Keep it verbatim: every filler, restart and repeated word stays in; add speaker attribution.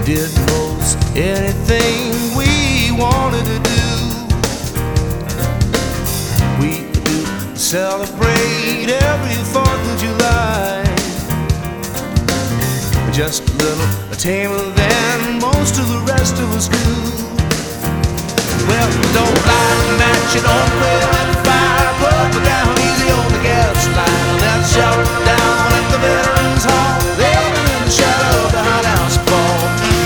Speaker 1: did most anything we wanted to do. We do celebrate every fourth of July, just a little tamer than most of the rest of us do. Well, don't light a match, you don't play that